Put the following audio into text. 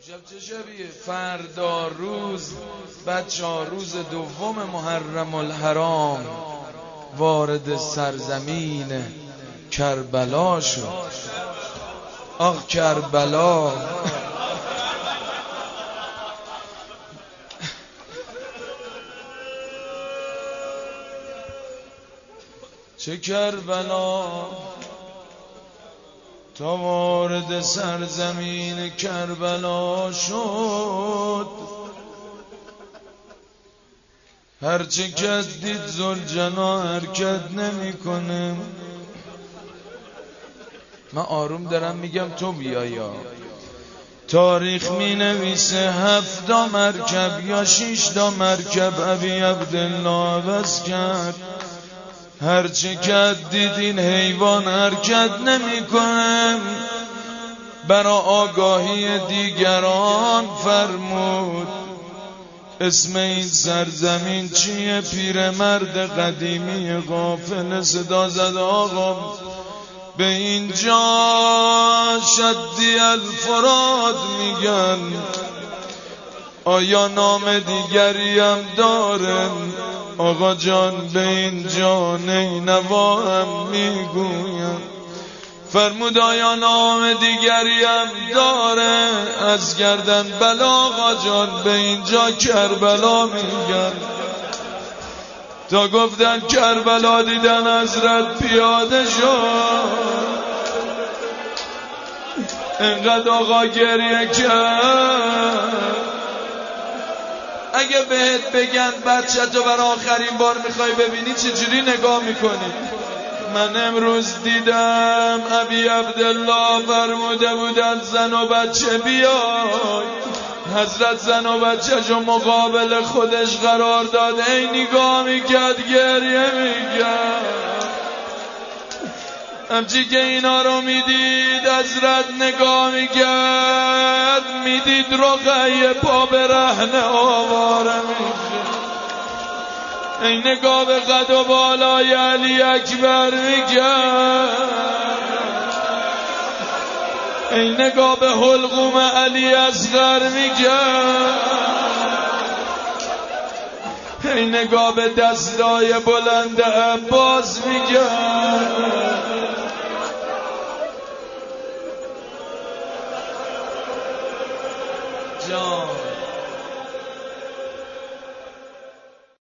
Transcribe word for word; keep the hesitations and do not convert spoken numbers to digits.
امشب چه شبیه؟ فردا روز بچه ها روز دوم محرم الحرام وارد سرزمین کربلا شد. آخ کربلا، چه کربلا تا وارد سرزمین کربلا شد. هرچه کس دید ذوالجنا حرکت نمی کنه. من آروم دارم میگم تو بیا. یا تاریخ می نویسه هفتا مرکب یا شیشتا مرکب ابی عبدالله عوض کرد. هرچه که دید این حیوان حرکت نمی کنم، برا آگاهی دیگران فرمود اسم این سرزمین چیه؟ پیرمرد قدیمی غافل صدا زد آقا به اینجا شدی الفرات میگن، آیا نام دیگری هم داره؟ آقا جان به اینجا نینوا هم میگویم. فرمود آیا نام دیگری هم داره؟ از گردن بلا آقا جان به اینجا کربلا میگن. تا گفتن کربلا دیدن حضرت پیاده شد. انقدر آقا گریه کرد. اگه بهت بگن بچه تو بر آخرین بار میخوای ببینی چجوری نگاه میکنی؟ من امروز دیدم ابی عبدالله فرموده بودن زن و بچه بیای. حضرت زن و بچه جو مقابل خودش قرار داد. ای نگاه میکرد گریه میکرد. همچی که اینا رو میدید حضرت نگاه میکرد، میدید رقیه پا به رهن آواره میشه. ای نگاه به قد و بالای علی اکبر میکرد. ای نگاه به حلقوم علی اصغر میکرد. ای نگاه به دستای بلند عباس میکرد. جان